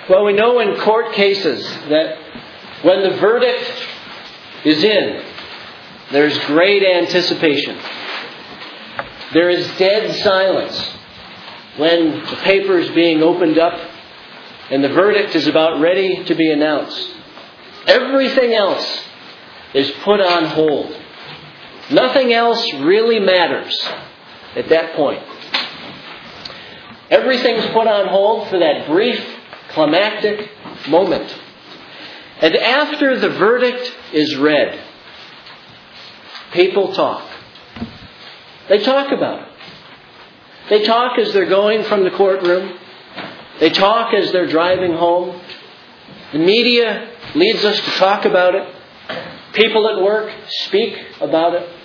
Well, we know in court cases that when the verdict is in, there's great anticipation. There is dead silence when the paper is being opened up and the verdict is about ready to be announced. Everything else is put on hold. Nothing else really matters at that point. Everything's put on hold for that brief, climactic moment. And after the verdict is read, people talk. They talk about it. They talk as they're going from the courtroom. They talk as they're driving home. The media leads us to talk about it. People at work speak about it.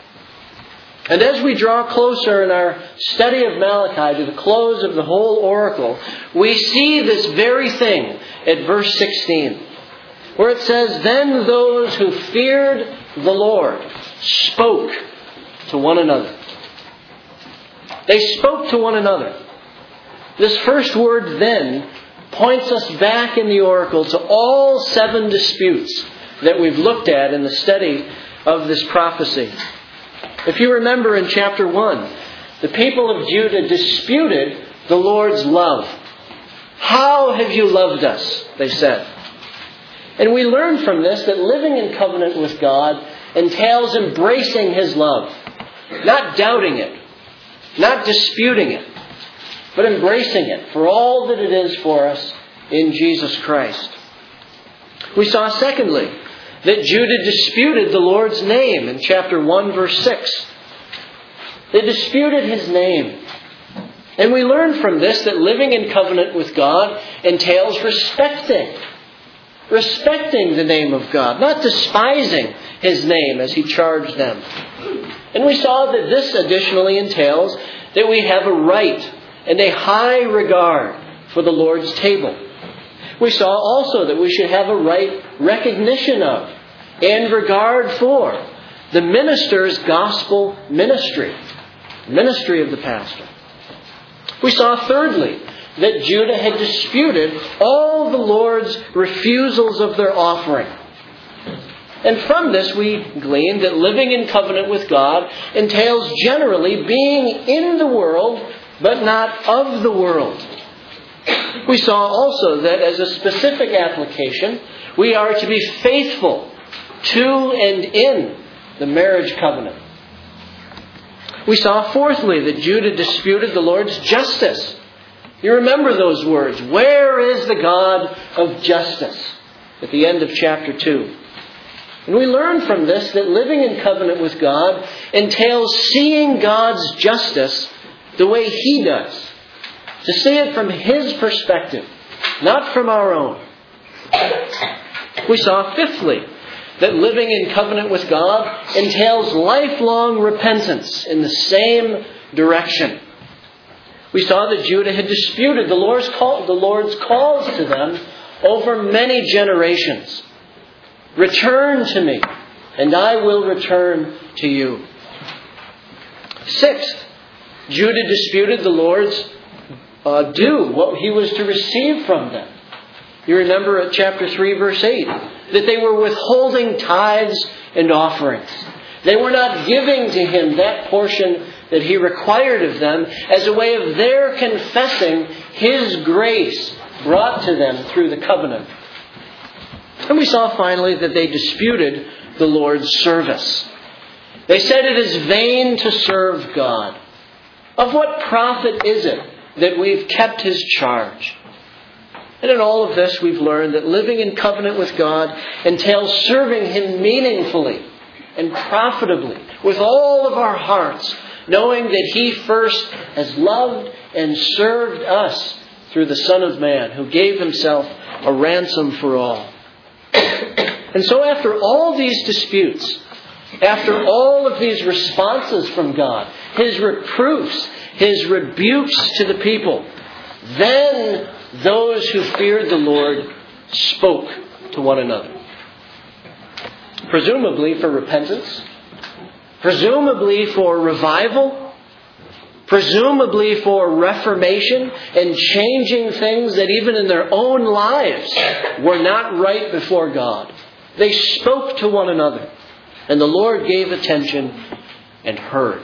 And as we draw closer in our study of Malachi to the close of the whole oracle, we see this very thing at verse 16, where it says, "Then those who feared the Lord spoke to one another." They spoke to one another. This first word, "then," points us back in the oracle to all 7 disputes that we've looked at in the study of this prophecy. If you remember in chapter 1, the people of Judah disputed the Lord's love. "How have you loved us?" they said. And we learn from this that living in covenant with God entails embracing His love. Not doubting it. Not disputing it. But embracing it for all that it is for us in Jesus Christ. We saw, secondly, that Judah disputed the Lord's name in chapter 1, verse 6. They disputed His name. And we learn from this that living in covenant with God entails respecting the name of God, not despising His name as He charged them. And we saw that this additionally entails that we have a right and a high regard for the Lord's table. We saw also that we should have a right recognition of and regard for the minister's gospel ministry of the pastor. We saw thirdly that Judah had disputed all the Lord's refusals of their offering. And from this we glean that living in covenant with God entails generally being in the world but not of the world. We saw also that as a specific application, we are to be faithful to and in the marriage covenant. We saw fourthly that Judah disputed the Lord's justice. You remember those words, "Where is the God of justice?" at the end of chapter 2. And we learn from this that living in covenant with God entails seeing God's justice the way He does. To see it from His perspective, not from our own. We saw fifthly that living in covenant with God entails lifelong repentance in the same direction. We saw that Judah had disputed the Lord's calls to them over many generations. "Return to me, and I will return to you." Sixth, Judah disputed the Lord's due, what He was to receive from them. You remember at chapter 3, verse 8, that they were withholding tithes and offerings. They were not giving to Him that portion that He required of them as a way of their confessing His grace brought to them through the covenant. And we saw finally that they disputed the Lord's service. They said it is vain to serve God. Of what profit is it that we've kept His charge? And in all of this, we've learned that living in covenant with God entails serving Him meaningfully and profitably with all of our hearts, knowing that He first has loved and served us through the Son of Man, who gave Himself a ransom for all. And so after all these disputes, after all of these responses from God, His reproofs, His rebukes to the people, then those who feared the Lord spoke to one another. Presumably for repentance, presumably for revival, presumably for reformation and changing things that even in their own lives were not right before God. They spoke to one another, and the Lord gave attention and heard.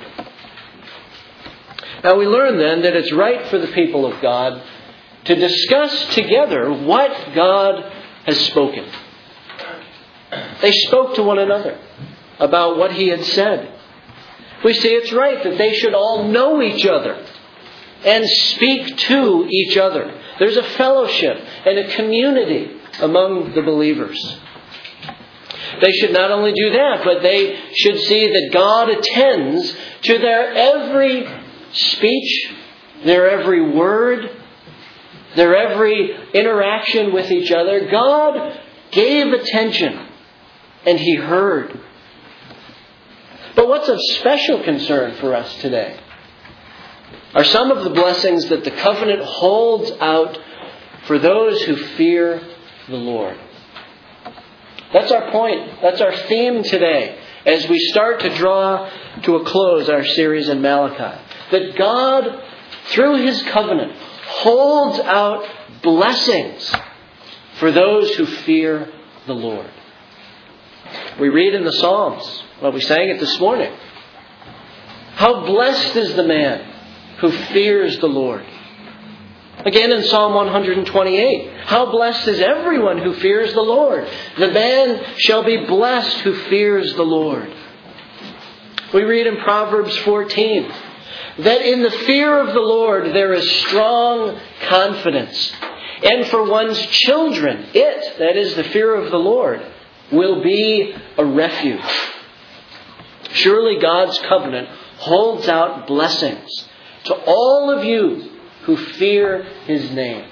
Now we learn then that it's right for the people of God to discuss together what God has spoken. They spoke to one another about what He had said. We see it's right that they should all know each other and speak to each other. There's a fellowship and a community among the believers. They should not only do that, but they should see that God attends to their every speech, their every word, their every interaction with each other. God gave attention and He heard. But what's of special concern for us today are some of the blessings that the covenant holds out for those who fear the Lord. That's our point. That's our theme today as we start to draw to a close our series in Malachi. That God, through His covenant, holds out blessings for those who fear the Lord. We read in the Psalms, well, we sang it this morning. How blessed is the man who fears the Lord. Again in Psalm 128. How blessed is everyone who fears the Lord. The man shall be blessed who fears the Lord. We read in Proverbs 14 that in the fear of the Lord there is strong confidence. And for one's children, that is the fear of the Lord, will be a refuge. Surely God's covenant holds out blessings to all of you who fear His name.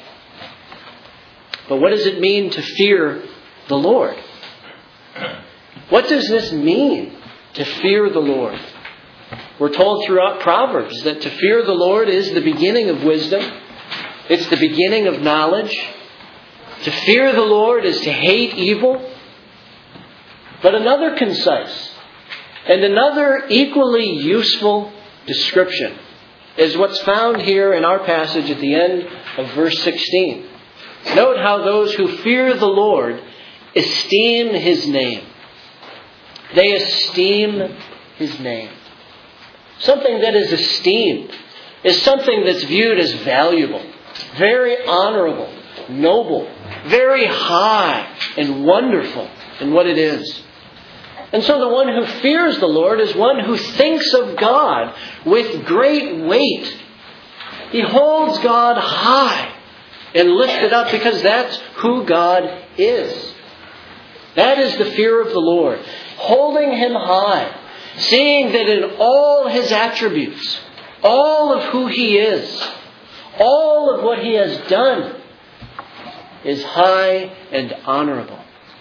But what does it mean to fear the Lord? What does this mean, to fear the Lord? We're told throughout Proverbs that to fear the Lord is the beginning of wisdom. It's the beginning of knowledge. To fear the Lord is to hate evil. But another concise and another equally useful description is what's found here in our passage at the end of verse 16. Note how those who fear the Lord esteem His name. They esteem His name. Something that is esteemed is something that's viewed as valuable, very honorable, noble, very high and wonderful in what it is. And so the one who fears the Lord is one who thinks of God with great weight. He holds God high and lifted up because that's who God is. That is the fear of the Lord. Holding Him high. Seeing that in all His attributes, all of who He is, all of what He has done is high and honorable.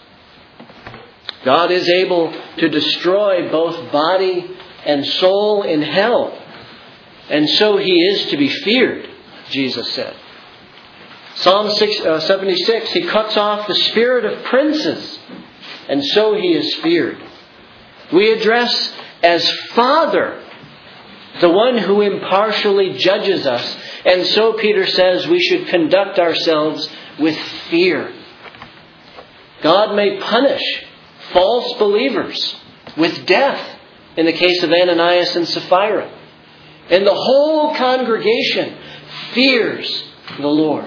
God is able to destroy both body and soul in hell. And so He is to be feared, Jesus said. Psalm 76, He cuts off the spirit of princes, and so He is feared. We address as Father the one who impartially judges us, and so Peter says we should conduct ourselves with fear. God may punish false believers with death in the case of Ananias and Sapphira. And the whole congregation fears the Lord.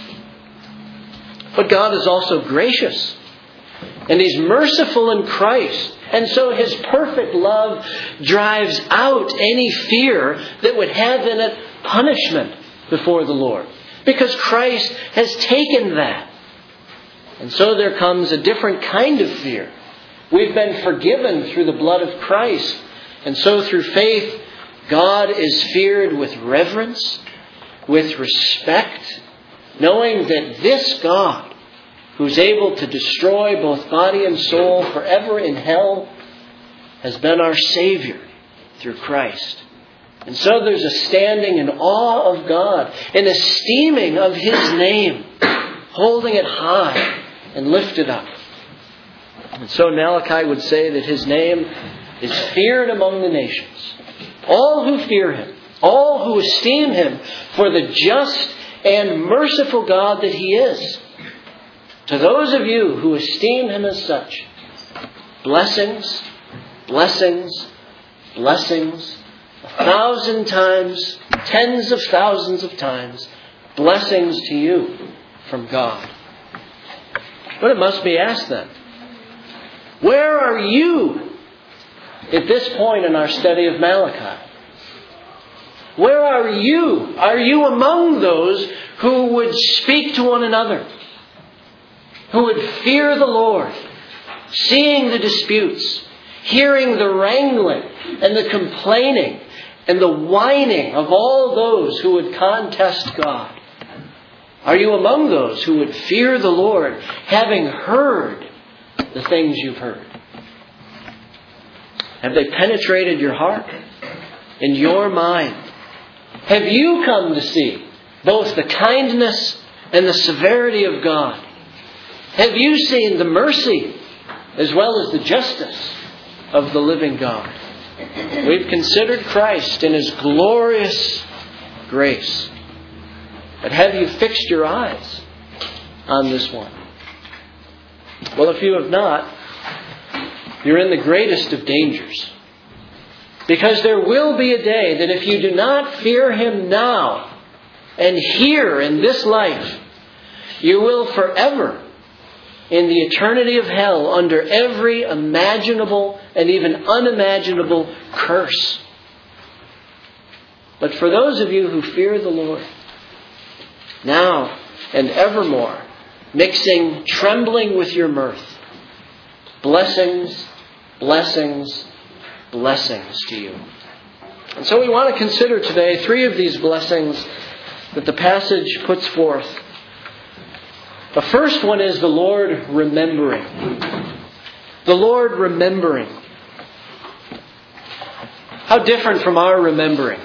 But God is also gracious. And He's merciful in Christ. And so His perfect love drives out any fear that would have in it punishment before the Lord. Because Christ has taken that. And so there comes a different kind of fear. We've been forgiven through the blood of Christ. And so through faith, God is feared with reverence, with respect, knowing that this God, who's able to destroy both body and soul forever in hell, has been our Savior through Christ. And so there's a standing in awe of God, an esteeming of His name, holding it high and lifted up. And so Malachi would say that His name is feared among the nations. All who fear Him all who esteem Him for the just and merciful God that He is. To those of you who esteem Him as such, blessings, blessings, blessings, 1,000 times, tens of thousands of times, blessings to you from God. But it must be asked then, where are you at this point in our study of Malachi? Where are you? Are you among those who would speak to one another? Who would fear the Lord, seeing the disputes, hearing the wrangling and the complaining and the whining of all those who would contest God? Are you among those who would fear the Lord, having heard the things you've heard? Have they penetrated your heart and your mind? Have you come to see both the kindness and the severity of God? Have you seen the mercy as well as the justice of the living God? We've considered Christ in His glorious grace. But have you fixed your eyes on this one? Well, if you have not, you're in the greatest of dangers. Because there will be a day that if you do not fear Him now and here in this life, you will forever, in the eternity of hell, under every imaginable and even unimaginable curse. But for those of you who fear the Lord, now and evermore, mixing trembling with your mirth, blessings, blessings, blessings to you. And so we want to consider today 3 of these blessings that the passage puts forth. The first one is the Lord remembering. The Lord remembering. How different from our remembering.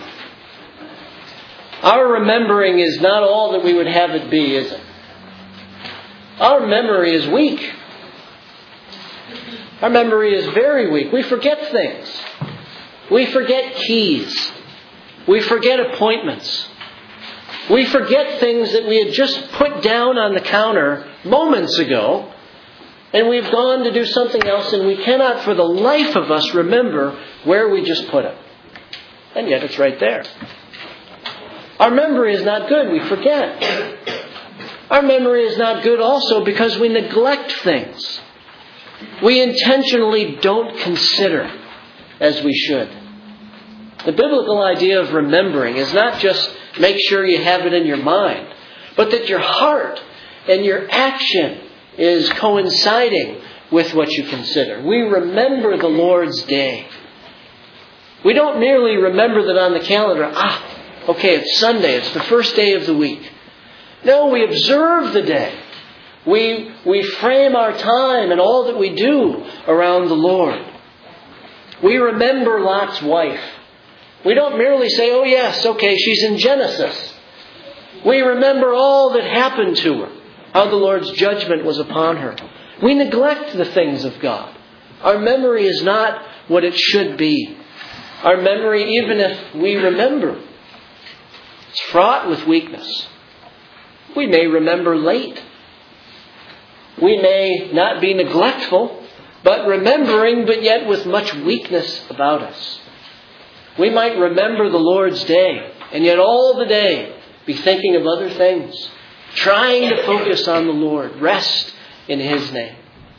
Our remembering is not all that we would have it be, is it? Our memory is weak. Our memory is very weak. We forget things. We forget keys. We forget appointments. We forget things that we had just put down on the counter moments ago, and we've gone to do something else, and we cannot for the life of us remember where we just put it. And yet it's right there. Our memory is not good. We forget. Our memory is not good also because we neglect things. We intentionally don't consider as we should. The biblical idea of remembering is not just make sure you have it in your mind, but that your heart and your action is coinciding with what you consider. We remember the Lord's day. We don't merely remember that on the calendar, okay, it's Sunday, it's the first day of the week. No, we observe the day. We frame our time and all that we do around the Lord. We remember Lot's wife. We don't merely say, oh yes, okay, she's in Genesis. We remember all that happened to her, how the Lord's judgment was upon her. We neglect the things of God. Our memory is not what it should be. Our memory, even if we remember, it's fraught with weakness. We may remember late. We may not be neglectful, but remembering, but yet with much weakness about us. We might remember the Lord's day, and yet all the day be thinking of other things, trying to focus on the Lord, rest in His name.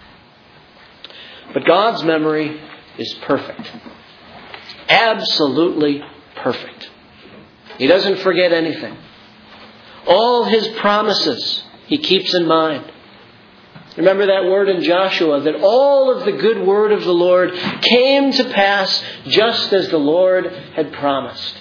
But God's memory is perfect. Absolutely perfect. He doesn't forget anything. All His promises He keeps in mind. Remember that word in Joshua, that all of the good word of the Lord came to pass just as the Lord had promised.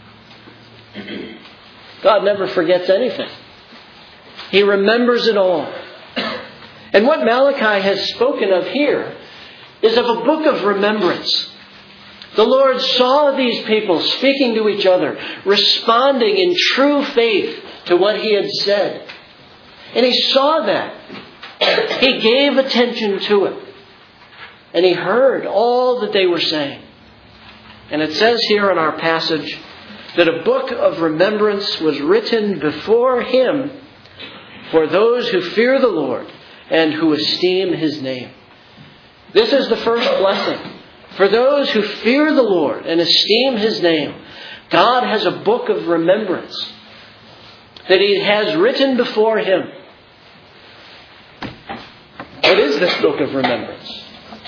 God never forgets anything. He remembers it all. And what Malachi has spoken of here is of a book of remembrance. The Lord saw these people speaking to each other, responding in true faith to what He had said. And He saw that. He gave attention to it. And He heard all that they were saying. And it says here in our passage that a book of remembrance was written before Him for those who fear the Lord and who esteem His name. This is the first blessing. For those who fear the Lord and esteem His name, God has a book of remembrance that He has written before Him. What is this book of remembrance?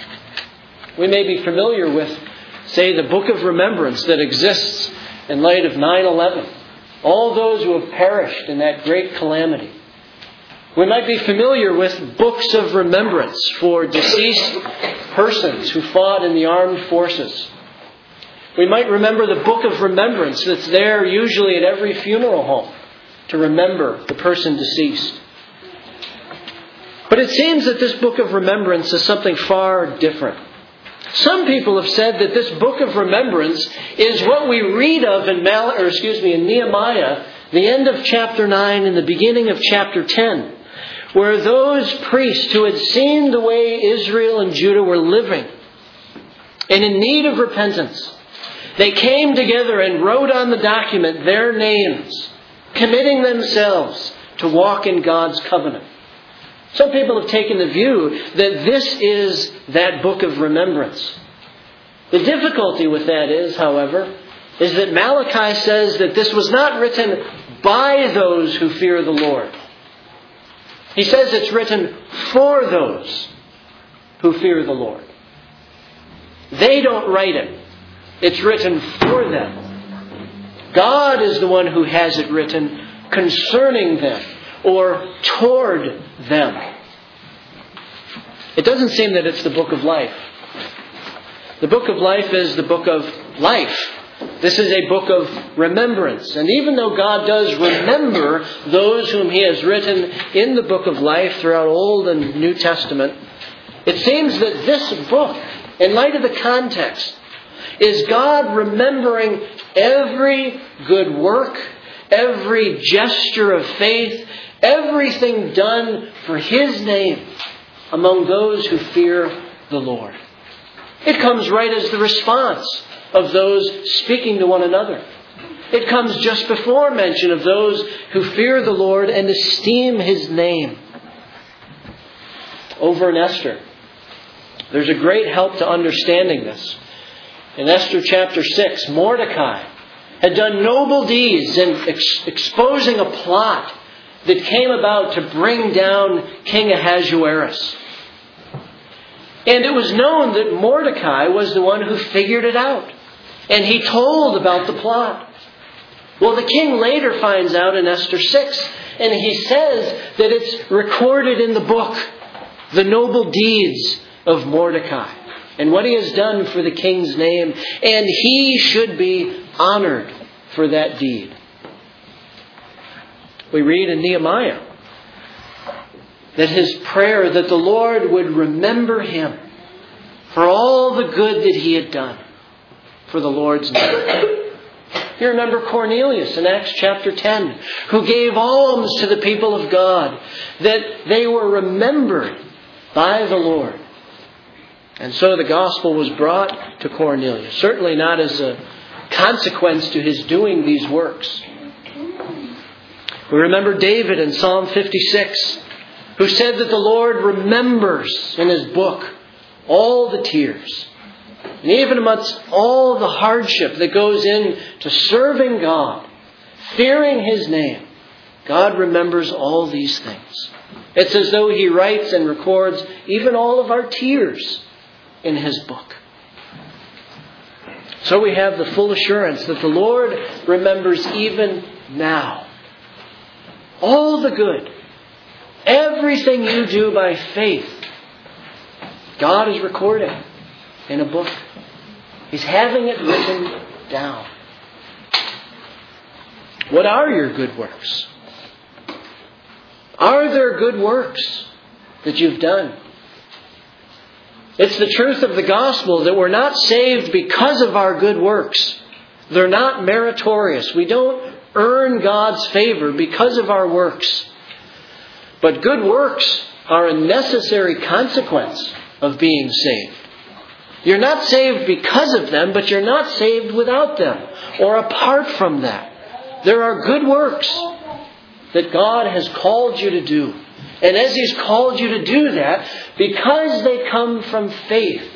We may be familiar with, say, the book of remembrance that exists in light of 9/11. All those who have perished in that great calamity. We might be familiar with books of remembrance for deceased persons who fought in the armed forces. We might remember the book of remembrance that's there usually at every funeral home to remember the person deceased. But it seems that this book of remembrance is something far different. Some people have said that this book of remembrance is what we read of in Nehemiah, the end of chapter 9 and the beginning of chapter 10, where those priests who had seen the way Israel and Judah were living and in need of repentance, they came together and wrote on the document their names, committing themselves to walk in God's covenant. Some people have taken the view that this is that book of remembrance. The difficulty with that is, however, is that Malachi says that this was not written by those who fear the Lord. He says it's written for those who fear the Lord. They don't write it. It's written for them. God is the one who has it written concerning them or toward them. It doesn't seem that it's the book of life. The book of life is the book of life. This is a book of remembrance. And even though God does remember those whom He has written in the book of life throughout Old and New Testament, it seems that this book, in light of the context, is God remembering every good work, every gesture of faith, everything done for His name among those who fear the Lord. It comes right as the response of those speaking to one another. It comes just before mention of those who fear the Lord and esteem His name. Over in Esther, there's a great help to understanding this. In Esther chapter 6, Mordecai had done noble deeds in exposing a plot that came about to bring down King Ahasuerus. And it was known that Mordecai was the one who figured it out. And he told about the plot. Well, the king later finds out in Esther 6, and he says that it's recorded in the book, the noble deeds of Mordecai, and what he has done for the king's name, and he should be honored for that deed. We read in Nehemiah that his prayer that the Lord would remember him for all the good that he had done for the Lord's name. You remember Cornelius in Acts chapter 10, who gave alms to the people of God, that they were remembered by the Lord. And so the gospel was brought to Cornelius, certainly not as a consequence to his doing these works. We remember David in Psalm 56, who said that the Lord remembers in His book all the tears. And even amongst all the hardship that goes into serving God, fearing His name, God remembers all these things. It's as though He writes and records even all of our tears in His book. So we have the full assurance that the Lord remembers even now. All the good. Everything you do by faith, God is recording in a book. He's having it written down. What are your good works? Are there good works that you've done? It's the truth of the gospel that we're not saved because of our good works. They're not meritorious. We don't earn God's favor because of our works. But good works are a necessary consequence of being saved. You're not saved because of them, but you're not saved without them or apart from that. There are good works that God has called you to do. And as He's called you to do that, because they come from faith,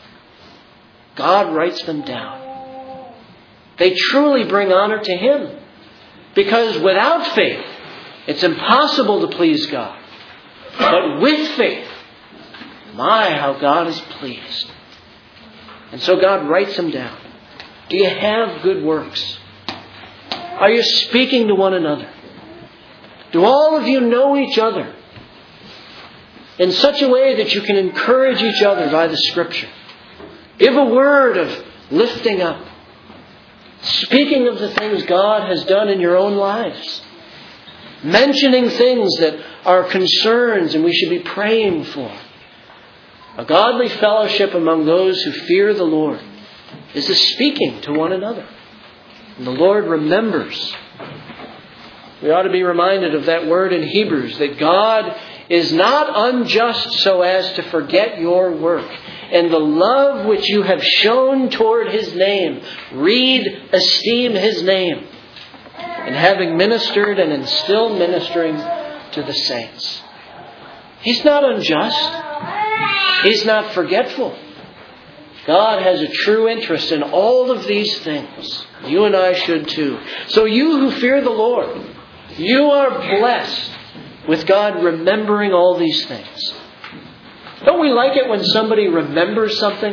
God writes them down. They truly bring honor to Him. Because without faith, it's impossible to please God. But with faith, my, how God is pleased. And so God writes them down. Do you have good works? Are you speaking to one another? Do all of you know each other in such a way that you can encourage each other by the Scripture? Give a word of lifting up. Speaking of the things God has done in your own lives. Mentioning things that are concerns and we should be praying for. A godly fellowship among those who fear the Lord is the speaking to one another. And the Lord remembers. We ought to be reminded of that word in Hebrews, that God is not unjust so as to forget your work and the love which you have shown toward His name. Read, esteem His name. And having ministered and in still ministering to the saints. He's not unjust. He's not forgetful. God has a true interest in all of these things. You and I should too. So you who fear the Lord, you are blessed with God remembering all these things. Don't we like it when somebody remembers something?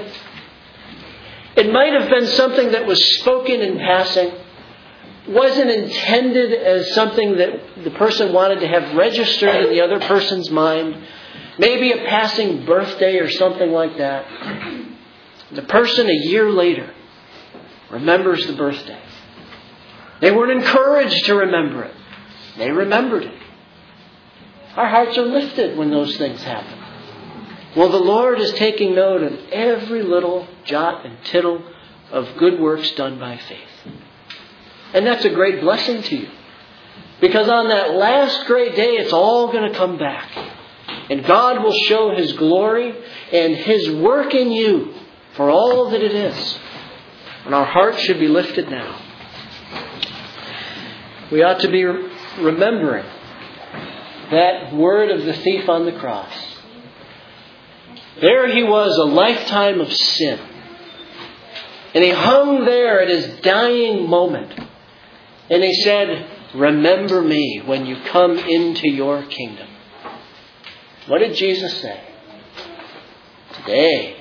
It might have been something that was spoken in passing, wasn't intended as something that the person wanted to have registered in the other person's mind. Maybe a passing birthday or something like that. The person a year later remembers the birthday. They weren't encouraged to remember it. They remembered it. Our hearts are lifted when those things happen. Well, the Lord is taking note of every little jot and tittle of good works done by faith. And that's a great blessing to you. Because on that last great day, it's all going to come back. And God will show His glory and His work in you for all that it is. And our hearts should be lifted now. We ought to be remembering that word of the thief on the cross. There he was, a lifetime of sin. And he hung there at his dying moment. And he said, remember me when you come into your kingdom. What did Jesus say? Today.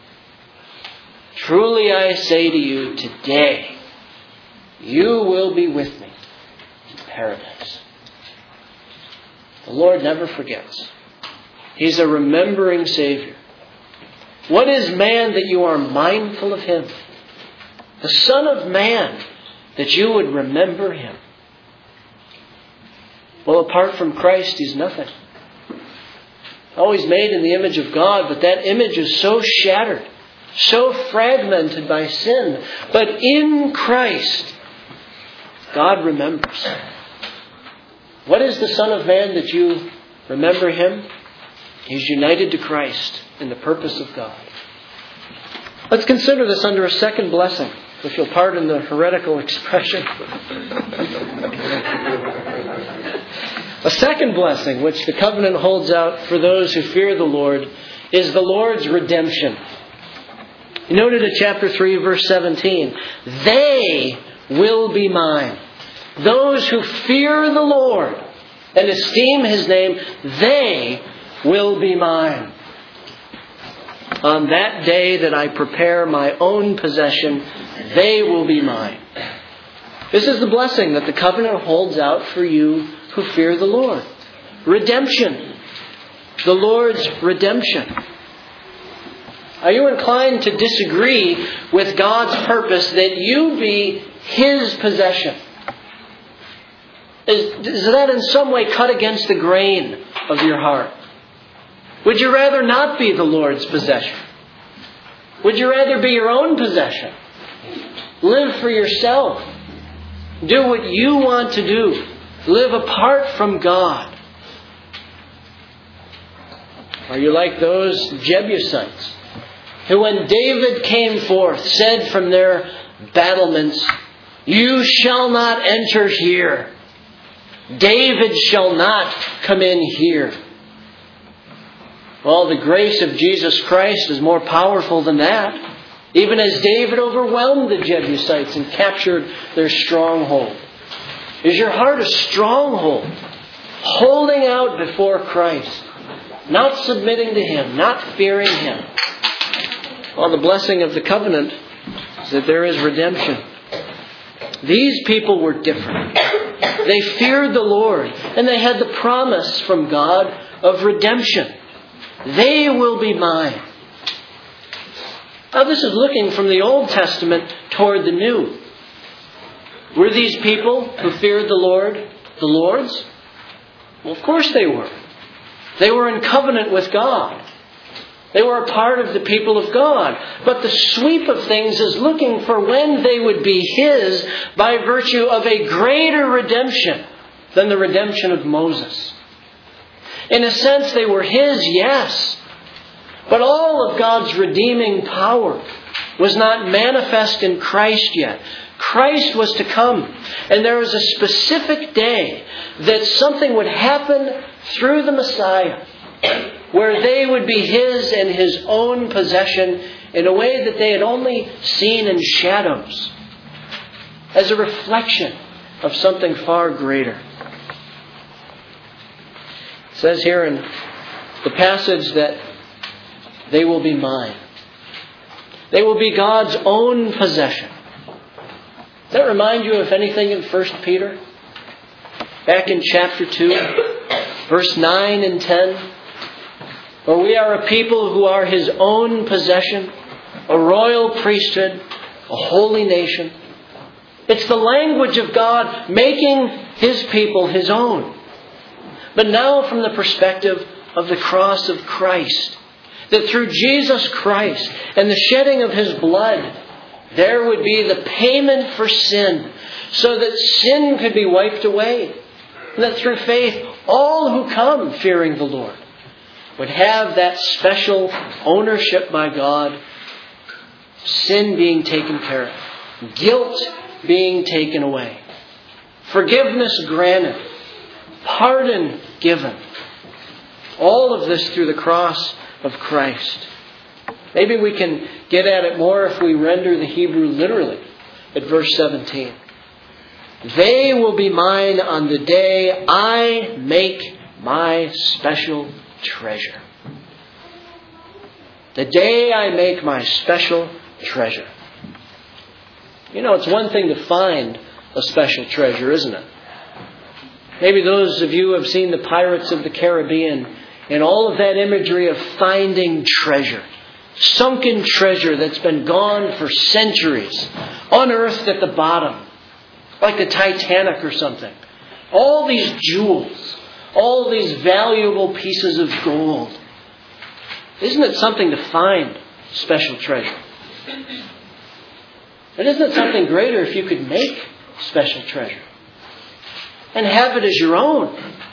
Truly I say to you, today, you will be with me in paradise. The Lord never forgets. He's a remembering Savior. What is man that you are mindful of Him? The Son of Man, that you would remember Him. Well, apart from Christ, He's nothing. Always made in the image of God, but that image is so shattered, so fragmented by sin. But in Christ, God remembers. What is the Son of Man that you remember Him? He's united to Christ in the purpose of God. Let's consider this under a second blessing, if you'll pardon the heretical expression. A second blessing, which the covenant holds out for those who fear the Lord, is the Lord's redemption. You noted in chapter 3, verse 17, they will be mine. Those who fear the Lord and esteem His name, they will be mine. On that day that I prepare my own possession, they will be mine. This is the blessing that the covenant holds out for you who fear the Lord. Redemption. The Lord's redemption. Are you inclined to disagree with God's purpose that you be His possession? Is that in some way cut against the grain of your heart? Would you rather not be the Lord's possession? Would you rather be your own possession? Live for yourself. Do what you want to do. Live apart from God. Are you like those Jebusites who when David came forth said from their battlements, "You shall not enter here. David shall not come in here." Well, the grace of Jesus Christ is more powerful than that. Even as David overwhelmed the Jebusites and captured their stronghold. Is your heart a stronghold? Holding out before Christ. Not submitting to Him. Not fearing Him. Well, the blessing of the covenant is that there is redemption. These people were different. They feared the Lord. And they had the promise from God of redemption. They will be mine. Now this is looking from the Old Testament toward the New. Were these people who feared the Lord the Lord's? Well, of course they were. They were in covenant with God. They were a part of the people of God. But the sweep of things is looking for when they would be His by virtue of a greater redemption than the redemption of Moses. In a sense, they were His, yes. But all of God's redeeming power was not manifest in Christ yet. Christ was to come. And there was a specific day that something would happen through the Messiah where they would be His and His own possession in a way that they had only seen in shadows, as a reflection of something far greater. It says here in the passage that they will be mine. They will be God's own possession. Does that remind you of anything in 1 Peter? Back in chapter 2, verse 9 and 10. For we are a people who are His own possession, a royal priesthood, a holy nation. It's the language of God making His people His own. But now from the perspective of the cross of Christ, that through Jesus Christ and the shedding of His blood, there would be the payment for sin, so that sin could be wiped away. And that through faith, all who come fearing the Lord would have that special ownership by God, sin being taken care of, guilt being taken away, forgiveness granted, pardon given. All of this through the cross of Christ. Maybe we can get at it more if we render the Hebrew literally at verse 17. They will be mine on the day I make my special treasure. The day I make my special treasure. You know, it's one thing to find a special treasure, isn't it? Maybe those of you who have seen the Pirates of the Caribbean and all of that imagery of finding treasure. Sunken treasure that's been gone for centuries. Unearthed at the bottom. Like the Titanic or something. All these jewels. All these valuable pieces of gold. Isn't it something to find special treasure? But isn't it something greater if you could make special treasure? And have it as your own?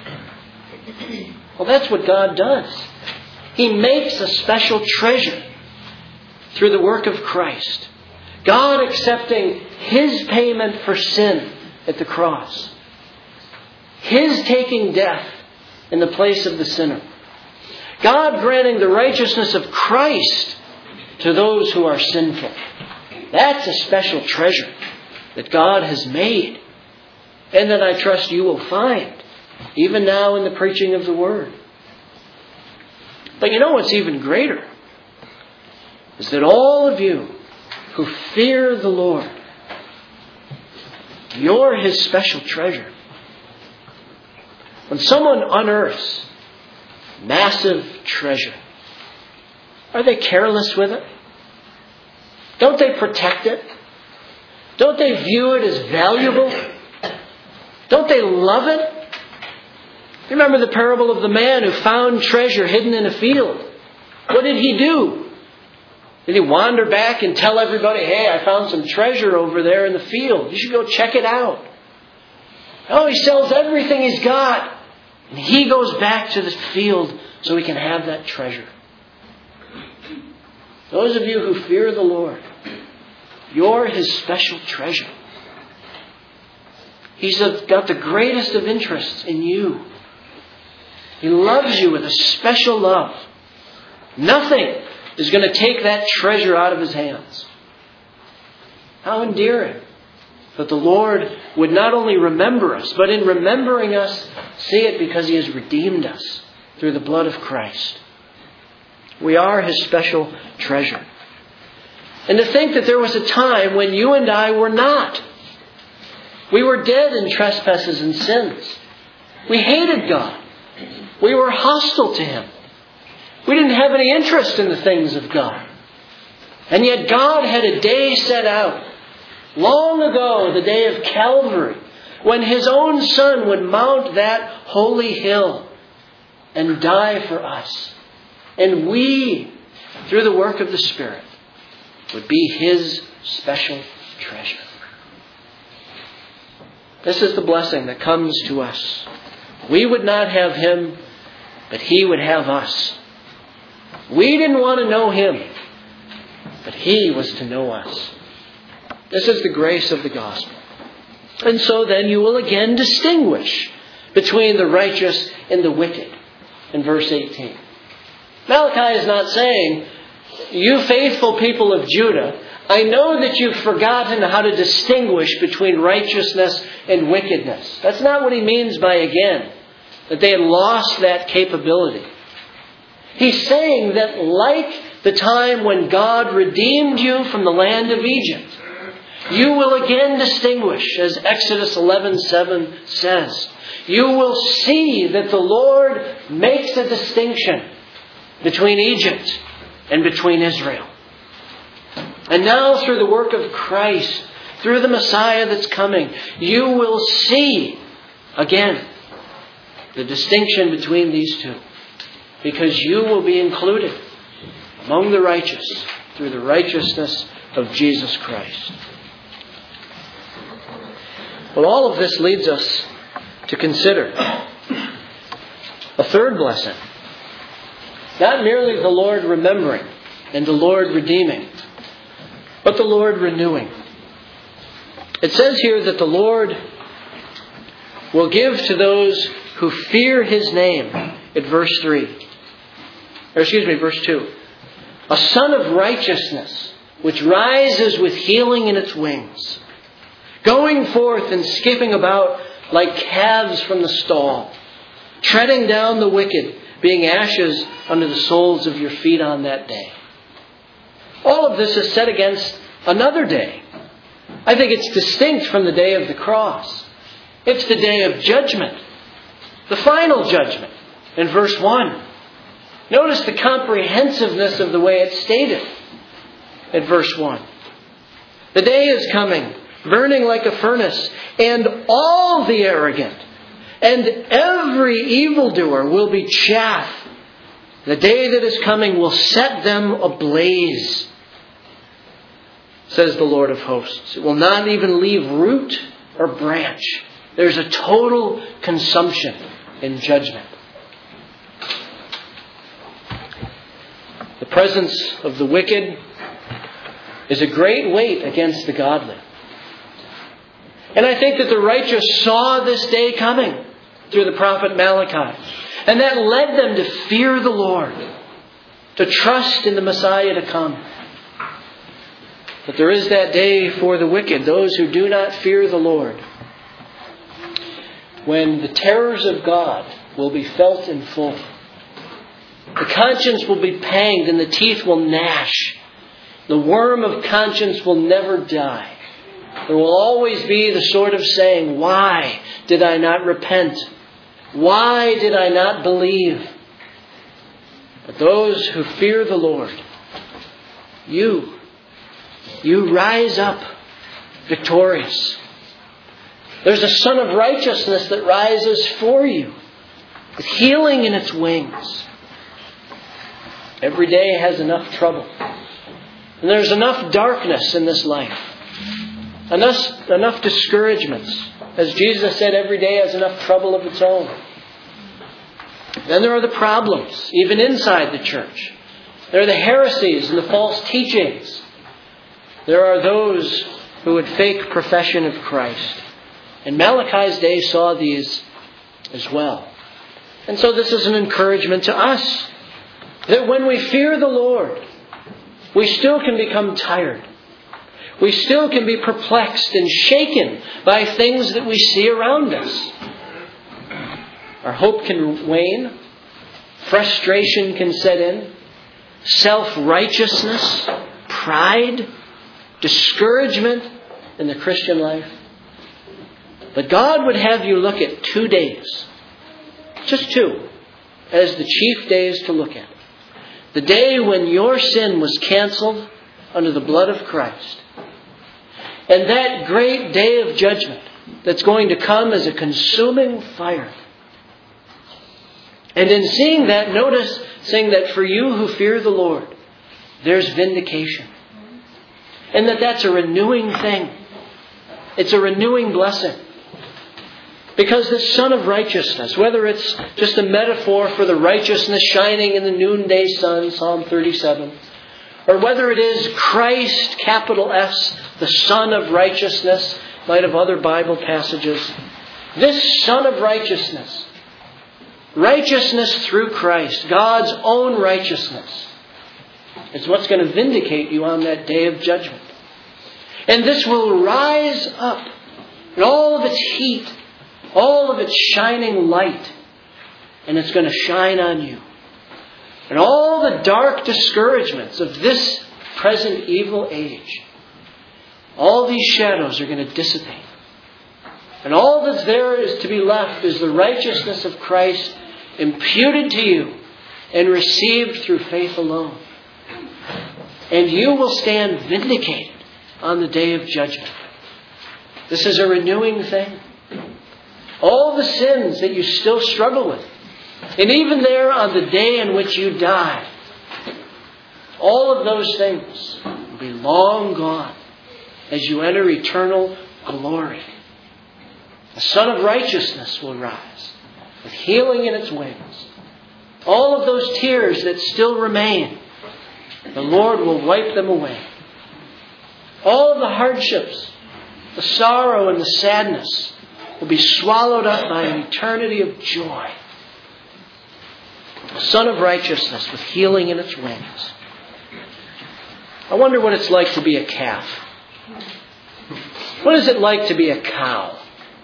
Well, that's what God does. He makes a special treasure through the work of Christ. God accepting His payment for sin at the cross. His taking death in the place of the sinner. God granting the righteousness of Christ to those who are sinful. That's a special treasure that God has made. And that I trust you will find. Even now in the preaching of the Word. But you know what's even greater? Is that all of you who fear the Lord, you're His special treasure. When someone unearths massive treasure, are they careless with it? Don't they protect it? Don't they view it as valuable? Don't they love it? You remember the parable of the man who found treasure hidden in a field. What did he do? Did he wander back and tell everybody, hey, I found some treasure over there in the field. You should go check it out. Oh, he sells everything he's got. And he goes back to the field so he can have that treasure. Those of you who fear the Lord, you're His special treasure. He's got the greatest of interests in you. He loves you with a special love. Nothing is going to take that treasure out of His hands. How endearing that the Lord would not only remember us, but in remembering us, see it because He has redeemed us through the blood of Christ. We are His special treasure. And to think that there was a time when you and I were not. We were dead in trespasses and sins. We hated God. We were hostile to Him. We didn't have any interest in the things of God. And yet God had a day set out, long ago, the day of Calvary, when His own Son would mount that holy hill and die for us. And we, through the work of the Spirit, would be His special treasure. This is the blessing that comes to us. We would not have Him, but He would have us. We didn't want to know Him, but He was to know us. This is the grace of the gospel. And so then you will again distinguish between the righteous and the wicked in verse 18. Malachi is not saying, you faithful people of Judah, I know that you've forgotten how to distinguish between righteousness and wickedness. That's not what he means by again, that they had lost that capability. He's saying that like the time when God redeemed you from the land of Egypt, you will again distinguish, as Exodus 11:7 says. You will see that the Lord makes a distinction between Egypt and between Israel. And now through the work of Christ, through the Messiah that's coming, you will see again the distinction between these two. Because you will be included among the righteous through the righteousness of Jesus Christ. Well, all of this leads us to consider a third blessing. Not merely the Lord remembering and the Lord redeeming, but the Lord renewing. It says here that the Lord will give to those who fear His name at verse 2. A sun of righteousness which rises with healing in its wings, going forth and skipping about like calves from the stall, treading down the wicked, being ashes under the soles of your feet on that day. All of this is set against another day. I think it's distinct from the day of the cross. It's the day of judgment. The final judgment in verse 1. Notice the comprehensiveness of the way it's stated at verse 1. The day is coming, burning like a furnace, and all the arrogant and every evildoer will be chaff. The day that is coming will set them ablaze, says the Lord of hosts. It will not even leave root or branch. There's a total consumption in judgment. The presence of the wicked is a great weight against the godly. And I think that the righteous saw this day coming through the prophet Malachi. And that led them to fear the Lord, to trust in the Messiah to come. But there is that day for the wicked, those who do not fear the Lord, when the terrors of God will be felt in full. The conscience will be panged and the teeth will gnash. The worm of conscience will never die. There will always be the sort of saying, why did I not repent? Why did I not believe? But those who fear the Lord, you rise up victorious. There's a sun of righteousness that rises for you, with healing in its wings. Every day has enough trouble. And there's enough darkness in this life. Enough discouragements. As Jesus said, every day has enough trouble of its own. Then there are the problems, even inside the church. There are the heresies and the false teachings. There are those who would fake profession of Christ. And Malachi's day saw these as well. And so this is an encouragement to us that when we fear the Lord, we still can become tired. We still can be perplexed and shaken by things that we see around us. Our hope can wane. Frustration can set in. Self-righteousness, pride, discouragement in the Christian life. But God would have you look at 2 days, just 2, as the chief days to look at. The day when your sin was canceled under the blood of Christ. And that great day of judgment that's going to come as a consuming fire. And in seeing that, notice saying that for you who fear the Lord, there's vindication. And that's a renewing thing. It's a renewing blessing. Because the Son of Righteousness, whether it's just a metaphor for the righteousness shining in the noonday sun, Psalm 37, or whether it is Christ, capital S, the Son of Righteousness, in light of other Bible passages, this Son of Righteousness, righteousness through Christ, God's own righteousness, is what's going to vindicate you on that day of judgment. And this will rise up in all of its heat, all of its shining light, and it's going to shine on you. And all the dark discouragements of this present evil age, all these shadows are going to dissipate. And all that's there is to be left is the righteousness of Christ imputed to you and received through faith alone. And you will stand vindicated on the day of judgment. This is a renewing thing. All the sins that you still struggle with, and even there on the day in which you die, all of those things will be long gone as you enter eternal glory. The Son of Righteousness will rise with healing in its wings. All of those tears that still remain, the Lord will wipe them away. All of the hardships, the sorrow and the sadness will be swallowed up by an eternity of joy. The Son of Righteousness with healing in its wings. I wonder what it's like to be a calf. What is it like to be a cow?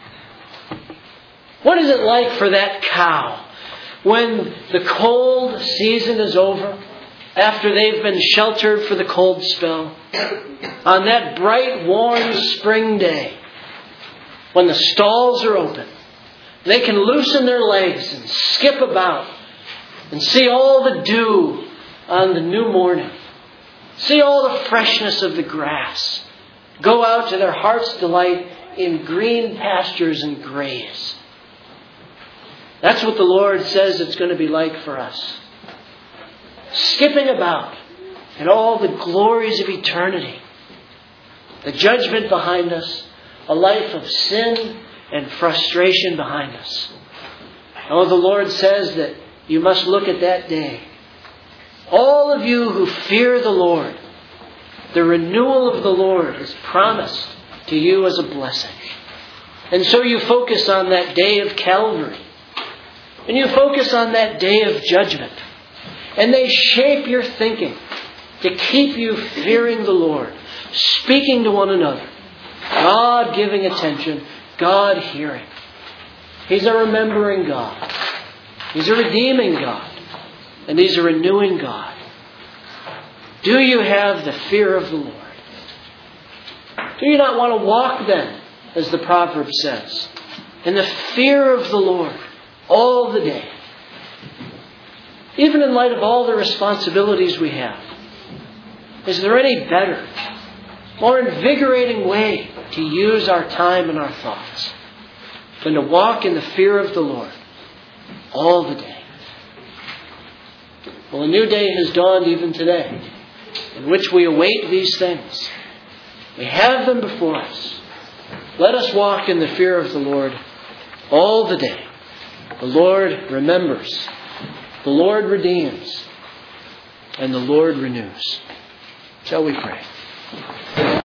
What is it like for that cow when the cold season is over, after they've been sheltered for the cold spell, on that bright, warm spring day, when the stalls are open, they can loosen their legs and skip about and see all the dew on the new morning, see all the freshness of the grass, go out to their heart's delight in green pastures and graze. That's what the Lord says it's going to be like for us. Skipping about in all the glories of eternity. The judgment behind us. A life of sin and frustration behind us. Oh, the Lord says that you must look at that day. All of you who fear the Lord, the renewal of the Lord is promised to you as a blessing. And so you focus on that day of Calvary. And you focus on that day of judgment. And they shape your thinking to keep you fearing the Lord, speaking to one another, God giving attention, God hearing. He's a remembering God. He's a redeeming God. And He's a renewing God. Do you have the fear of the Lord? Do you not want to walk then, as the proverb says, in the fear of the Lord all the day? Even in light of all the responsibilities we have, is there any better, more invigorating way to use our time and our thoughts than to walk in the fear of the Lord all the day? Well, a new day has dawned even today, in which we await these things. We have them before us. Let us walk in the fear of the Lord all the day. The Lord remembers. The Lord redeems. and the Lord renews. Shall we pray?